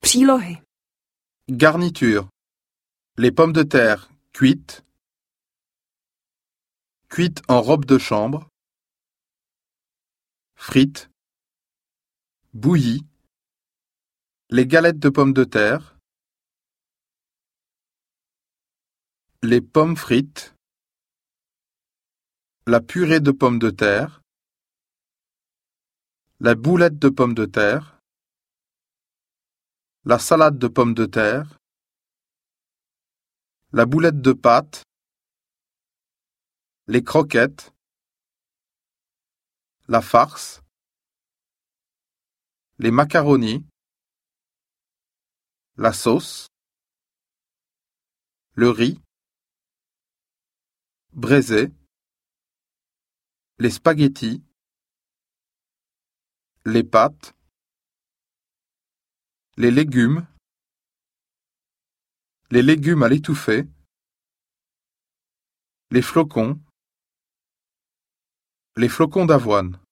Přílohy. Garniture. Les pommes de terre cuites. Cuites en robe de chambre. Frites. Bouillies. Les galettes de pommes de terre. Les pommes frites. La purée de pommes de terre. La boulette de pommes de terre. La salade de pommes de terre. La boulette de pâte. Les croquettes. La farce. Les macaronis. La sauce. Le riz. Braisé. Les spaghettis. Les pâtes. Les légumes. Les légumes à l'étouffée. Les flocons. Les flocons d'avoine.